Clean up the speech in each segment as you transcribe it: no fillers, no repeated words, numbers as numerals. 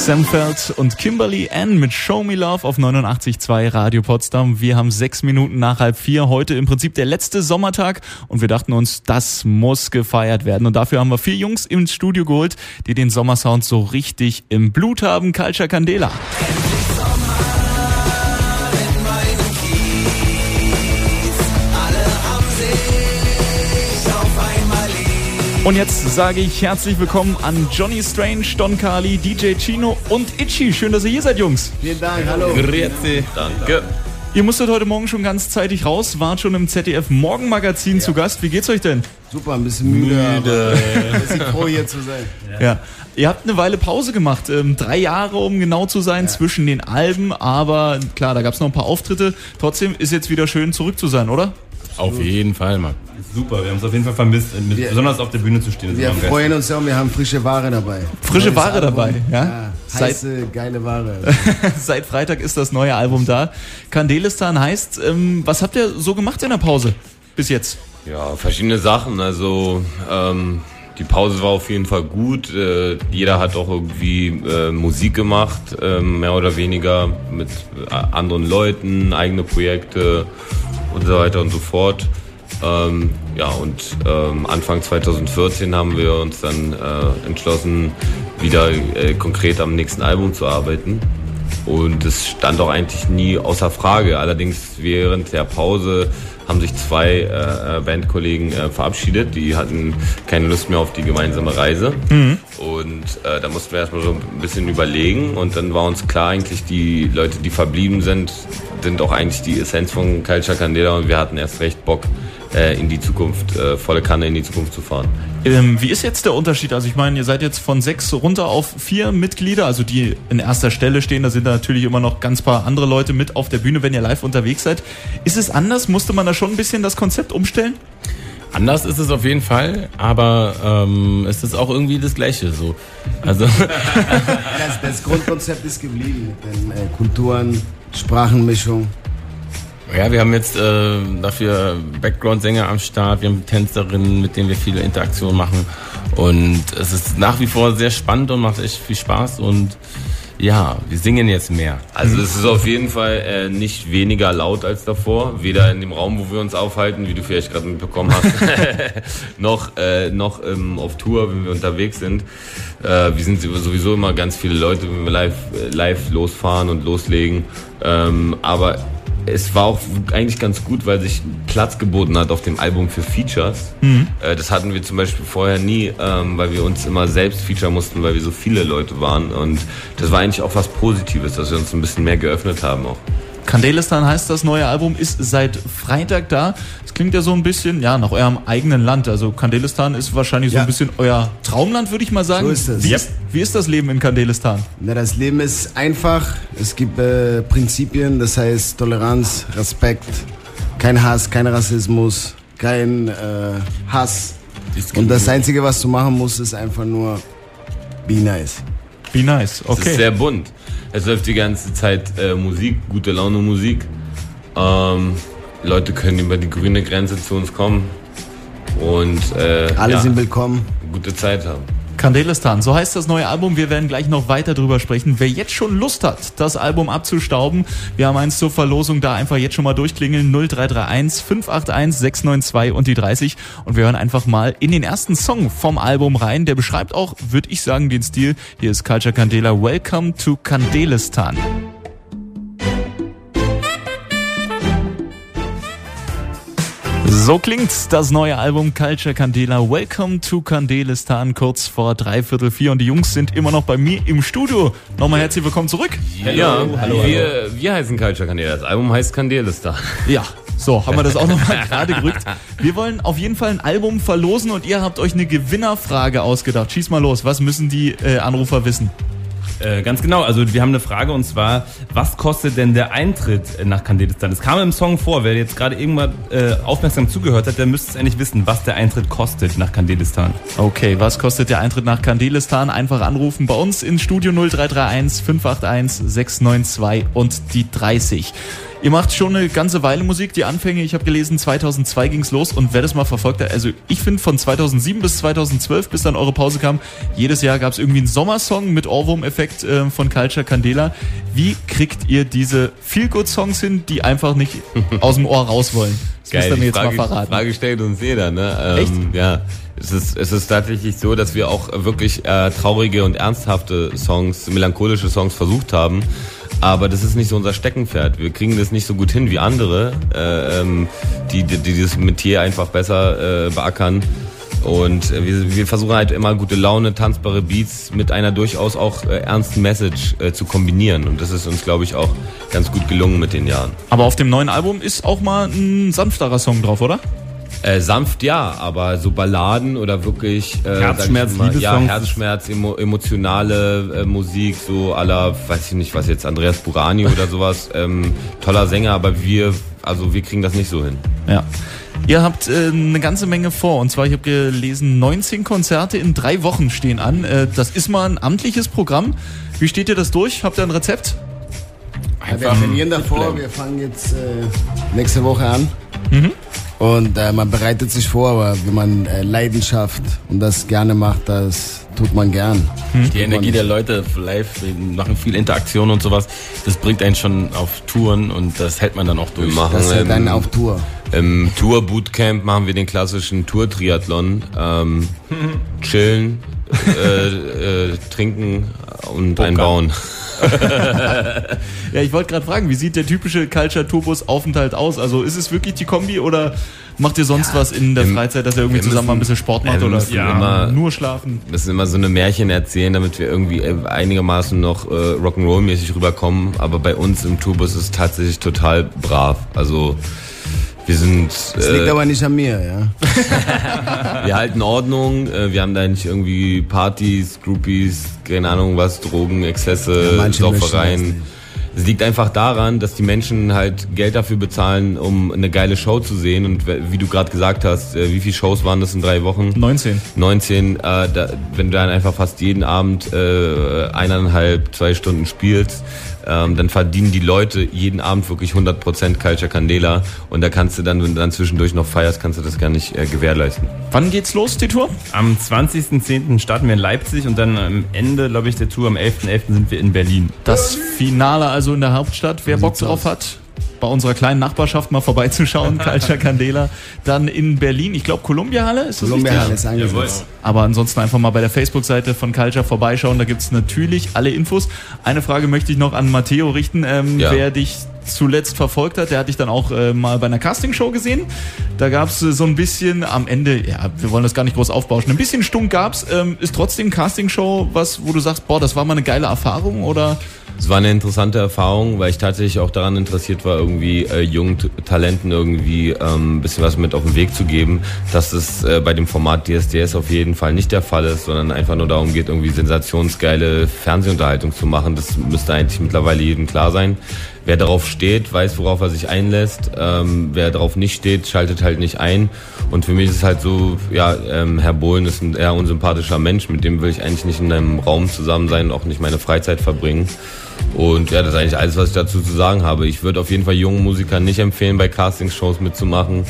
Sam Feld und Kimberly Ann mit Show Me Love auf 89.2 Radio Potsdam. Wir haben 6 Minuten nach 3:30. Heute im Prinzip der letzte Sommertag und wir dachten uns, das muss gefeiert werden. Und dafür haben wir 4 Jungs ins Studio geholt, die den Sommersound so richtig im Blut haben. Culture Candela. Und jetzt sage ich herzlich willkommen an Johnny Strange, Don Carly, DJ Chino und Itchy. Schön, dass ihr hier seid, Jungs. Vielen Dank, hallo. Grüezi. Danke. Ihr musstet heute Morgen schon ganz zeitig raus, wart schon im ZDF Morgenmagazin zu Gast. Wie geht's euch denn? Super, ein bisschen müde. Aber ein bisschen froh, hier zu sein. Ja. Ihr habt eine Weile Pause gemacht, 3 Jahre, um genau zu sein, zwischen den Alben. Aber klar, da gab's noch ein paar Auftritte. Trotzdem ist jetzt wieder schön, zurück zu sein, oder? Auf jeden Fall, Mann. Super, wir haben es auf jeden Fall vermisst, besonders auf der Bühne zu stehen. Wir freuen uns ja und wir haben frische Ware dabei. Frische Ware dabei, ja? Ja, heiße, geile Ware. Seit Freitag ist das neue Album da. Kandelistan heißt, was habt ihr so gemacht in der Pause bis jetzt? Ja, verschiedene Sachen. Also die Pause war auf jeden Fall gut. Jeder hat auch irgendwie Musik gemacht, mehr oder weniger mit anderen Leuten, eigene Projekte und so weiter und so fort. Anfang 2014 haben wir uns dann entschlossen, wieder konkret am nächsten Album zu arbeiten. Und es stand auch eigentlich nie außer Frage. Allerdings während der Pause haben sich 2 Bandkollegen verabschiedet. Die hatten keine Lust mehr auf die gemeinsame Reise. Mhm. Und da mussten wir erstmal so ein bisschen überlegen. Und dann war uns klar, eigentlich die Leute, die verblieben sind auch eigentlich die Essenz von Culture Candela. Und wir hatten erst recht Bock, in die Zukunft, volle Kanne in die Zukunft zu fahren. Wie ist jetzt der Unterschied? Also ich meine, ihr seid jetzt von 6 runter auf 4 Mitglieder, also die in erster Stelle stehen. Da sind da natürlich immer noch ganz paar andere Leute mit auf der Bühne, wenn ihr live unterwegs seid. Ist es anders? Musste man da schon ein bisschen das Konzept umstellen? Anders ist es auf jeden Fall, aber es ist auch irgendwie das Gleiche. So. Also das Grundkonzept ist geblieben, denn Kulturen, Sprachenmischung. Ja, wir haben jetzt dafür Background-Sänger am Start, wir haben Tänzerinnen, mit denen wir viele Interaktionen machen und es ist nach wie vor sehr spannend und macht echt viel Spaß und ja, wir singen jetzt mehr. Also es ist auf jeden Fall nicht weniger laut als davor, weder in dem Raum, wo wir uns aufhalten, wie du vielleicht gerade mitbekommen hast, noch auf Tour, wenn wir unterwegs sind. Wir sind sowieso immer ganz viele Leute, wenn wir live losfahren und loslegen, aber es war auch eigentlich ganz gut, weil sich Platz geboten hat auf dem Album für Features. Mhm. Das hatten wir zum Beispiel vorher nie, weil wir uns immer selbst featuren mussten, weil wir so viele Leute waren. Und das war eigentlich auch was Positives, dass wir uns ein bisschen mehr geöffnet haben auch. Kandelistan heißt das neue Album, ist seit Freitag da. Das klingt ja so ein bisschen nach eurem eigenen Land. Also Kandelistan ist wahrscheinlich so ein bisschen euer Traumland, würde ich mal sagen. So ist es. Wie ist das Leben in Kandelistan? Na, das Leben ist einfach. Es gibt Prinzipien, das heißt Toleranz, Respekt, kein Hass, kein Rassismus, kein Hass. Und das Einzige, was du machen musst, ist einfach nur be nice. Be nice, okay. Es ist sehr bunt. Es läuft die ganze Zeit Musik, gute Laune Musik. Leute können über die grüne Grenze zu uns kommen und alle sind willkommen. Gute Zeit haben. Kandelistan, so heißt das neue Album. Wir werden gleich noch weiter drüber sprechen. Wer jetzt schon Lust hat, das Album abzustauben, wir haben eins zur Verlosung, da einfach jetzt schon mal durchklingeln. 0331 581 692 und die 30. Und wir hören einfach mal in den ersten Song vom Album rein. Der beschreibt auch, würde ich sagen, den Stil. Hier ist Culture Candela. Welcome to Kandelistan. So klingt das neue Album Culture Candela. Welcome to Kandelistan, kurz vor 3:45 und die Jungs sind immer noch bei mir im Studio. Nochmal herzlich willkommen zurück. Ja, hallo. Wir heißen Culture Candela. Das Album heißt Kandelistan. Ja, so haben wir das auch nochmal gerade gerückt. Wir wollen auf jeden Fall ein Album verlosen und ihr habt euch eine Gewinnerfrage ausgedacht. Schieß mal los, was müssen die Anrufer wissen? Ganz genau, also wir haben eine Frage und zwar, was kostet denn der Eintritt nach Kandelistan? Es kam im Song vor, wer jetzt gerade irgendwann aufmerksam zugehört hat, der müsste es eigentlich wissen, was der Eintritt kostet nach Kandelistan. Okay, was kostet der Eintritt nach Kandelistan? Einfach anrufen bei uns ins Studio 0331 581 692 und die 30. Ihr macht schon eine ganze Weile Musik, die Anfänge, ich habe gelesen, 2002 ging's los und wer das mal verfolgt hat, also ich finde von 2007 bis 2012, bis dann eure Pause kam, jedes Jahr gab's irgendwie einen Sommersong mit Ohrwurm-Effekt von Culture Candela. Wie kriegt ihr diese Feel-Good-Songs hin, die einfach nicht aus dem Ohr raus wollen? Das müsst ihr mir jetzt mal verraten. Frage stellt uns jeder, ne? Echt? Ja. Es ist tatsächlich so, dass wir auch wirklich traurige und ernsthafte Songs, melancholische Songs versucht haben. Aber das ist nicht so unser Steckenpferd. Wir kriegen das nicht so gut hin wie andere, die das Metier einfach besser beackern. Und wir versuchen halt immer gute Laune, tanzbare Beats mit einer durchaus auch ernsten Message zu kombinieren. Und das ist uns, glaube ich, auch ganz gut gelungen mit den Jahren. Aber auf dem neuen Album ist auch mal ein sanfterer Song drauf, oder? Sanft ja, aber so Balladen oder wirklich Herzschmerz, ja, Herzschmerz, emotionale Musik, so à la, weiß ich nicht, was jetzt, Andreas Burani oder sowas, toller Sänger, aber wir kriegen das nicht so hin. Ja. Ihr habt eine ganze Menge vor, und zwar, ich habe gelesen, 19 Konzerte in 3 Wochen stehen an. Das ist mal ein amtliches Programm. Wie steht ihr das durch? Habt ihr ein Rezept? Ja, wir trainieren davor, wir fangen jetzt nächste Woche an. Und man bereitet sich vor, aber wenn man Leidenschaft und das gerne macht, das tut man gern. Die Energie der Leute live, wir machen viel Interaktion und sowas, das bringt einen schon auf Touren und das hält man dann auch durch. Wir machen Das hält einen auf Tour. Im Tour-Bootcamp machen wir den klassischen Tour-Triathlon. Chillen, trinken und einbauen. Ja, ich wollte gerade fragen, wie sieht der typische Culture-Tourbus-Aufenthalt aus? Also ist es wirklich die Kombi oder macht ihr sonst was in der Freizeit, dass ihr irgendwie zusammen mal ein bisschen Sport macht oder nur schlafen? Das sind immer so eine Märchen erzählen, damit wir irgendwie einigermaßen noch Rock'n'Roll-mäßig rüberkommen. Aber bei uns im Tourbus ist es tatsächlich total brav. Also wir sind... Das liegt aber nicht an mir, ja. Wir halten Ordnung, wir haben da nicht irgendwie Partys, Groupies, keine Ahnung was, Drogen, Exzesse, Saufereien. Es liegt einfach daran, dass die Menschen halt Geld dafür bezahlen, um eine geile Show zu sehen. Und wie du gerade gesagt hast, wie viele Shows waren das in 3 Wochen? 19. Wenn du dann einfach fast jeden Abend 1,5, 2 Stunden spielst, dann verdienen die Leute jeden Abend wirklich 100% Culture Candela. Und da kannst du dann, wenn du dann zwischendurch noch feierst, kannst du das gar nicht gewährleisten. Wann geht's los, die Tour? Am 20.10. starten wir in Leipzig und dann am Ende, glaube ich, der Tour am 11.11. sind wir in Berlin. Das Finale also in der Hauptstadt. Wer Bock drauf hat, bei unserer kleinen Nachbarschaft mal vorbeizuschauen, Culture Candela. Dann in Berlin, ich glaube Columbia-Halle, ist das Columbia-Halle richtig? ist angesetzt. Aber ansonsten einfach mal bei der Facebook-Seite von Culture vorbeischauen, da gibt's natürlich alle Infos. Eine Frage möchte ich noch an Matteo richten, wer dich zuletzt verfolgt hat, der hat dich dann auch mal bei einer Castingshow gesehen. Da gab's so ein bisschen am Ende, ja, wir wollen das gar nicht groß aufbauschen, ein bisschen Stunk gab's. Ist trotzdem Castingshow was, wo du sagst, boah, das war mal eine geile Erfahrung, oder? Es war eine interessante Erfahrung, weil ich tatsächlich auch daran interessiert war, irgendwie jungen Talenten irgendwie ein bisschen was mit auf den Weg zu geben. Dass es bei dem Format DSDS auf jeden Fall nicht der Fall ist, sondern einfach nur darum geht, irgendwie sensationsgeile Fernsehunterhaltung zu machen. Das müsste eigentlich mittlerweile jedem klar sein. Wer darauf steht, weiß, worauf er sich einlässt. Wer darauf nicht steht, schaltet halt nicht ein. Und für mich ist es halt so, ja, Herr Bohlen ist ein eher unsympathischer Mensch, mit dem will ich eigentlich nicht in einem Raum zusammen sein und auch nicht meine Freizeit verbringen. Und ja, das ist eigentlich alles, was ich dazu zu sagen habe. Ich würde auf jeden Fall jungen Musikern nicht empfehlen, bei Castingshows mitzumachen,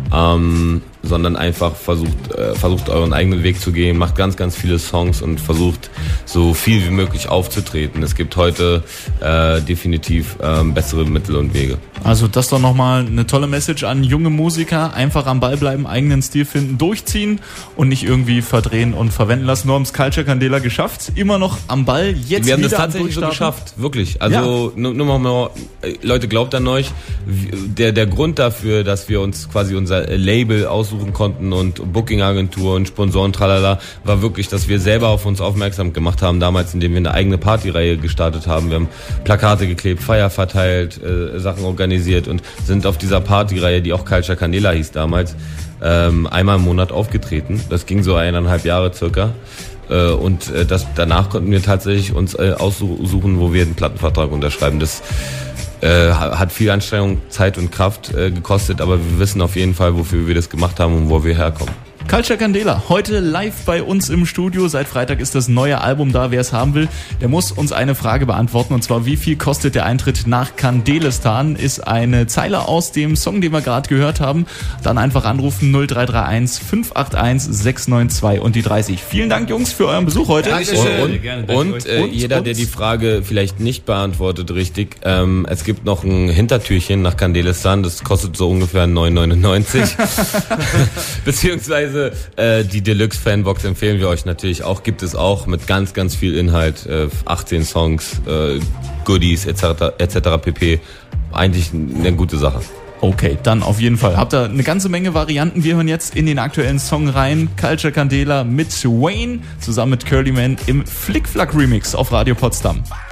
sondern einfach versucht euren eigenen Weg zu gehen, macht ganz, ganz viele Songs und versucht so viel wie möglich aufzutreten. Es gibt heute definitiv bessere Mittel und Wege. Also das doch nochmal eine tolle Message an junge Musiker, einfach am Ball bleiben, eigenen Stil finden, durchziehen und nicht irgendwie verdrehen und verwenden lassen. Nur haben es Culture Candela geschafft, immer noch am Ball, jetzt wir haben wieder das tatsächlich so geschafft, wirklich. Also nur mal, Leute, glaubt an euch, der Grund dafür, dass wir uns quasi unser Label aussuchen konnten und Booking-Agentur und Sponsoren, tralala, war wirklich, dass wir selber auf uns aufmerksam gemacht haben damals, indem wir eine eigene Partyreihe gestartet haben. Wir haben Plakate geklebt, Flyer verteilt, Sachen organisiert und sind auf dieser Partyreihe, die auch Culture Candela hieß damals, einmal im Monat aufgetreten. Das ging so 1,5 Jahre circa. Und danach konnten wir tatsächlich uns aussuchen, wo wir den Plattenvertrag unterschreiben. Das hat viel Anstrengung, Zeit und Kraft gekostet, aber wir wissen auf jeden Fall, wofür wir das gemacht haben und wo wir herkommen. Culture Candela, heute live bei uns im Studio. Seit Freitag ist das neue Album da. Wer es haben will, der muss uns eine Frage beantworten. Und zwar, wie viel kostet der Eintritt nach Kandelistan? Ist eine Zeile aus dem Song, den wir gerade gehört haben. Dann einfach anrufen 0331 581 692 und die 30. Vielen Dank, Jungs, für euren Besuch heute. Und jeder, der die Frage vielleicht nicht beantwortet richtig, es gibt noch ein Hintertürchen nach Kandelistan. Das kostet so ungefähr 9,99. Beziehungsweise die Deluxe-Fanbox empfehlen wir euch natürlich auch. Gibt es auch mit ganz, ganz viel Inhalt. 18 Songs, Goodies etc. pp. Eigentlich eine gute Sache. Okay, dann auf jeden Fall. Habt ihr eine ganze Menge Varianten. Wir hören jetzt in den aktuellen Song rein. Culture Candela mit Wayne zusammen mit Curly Man im Flick-Flack Remix auf Radio Potsdam.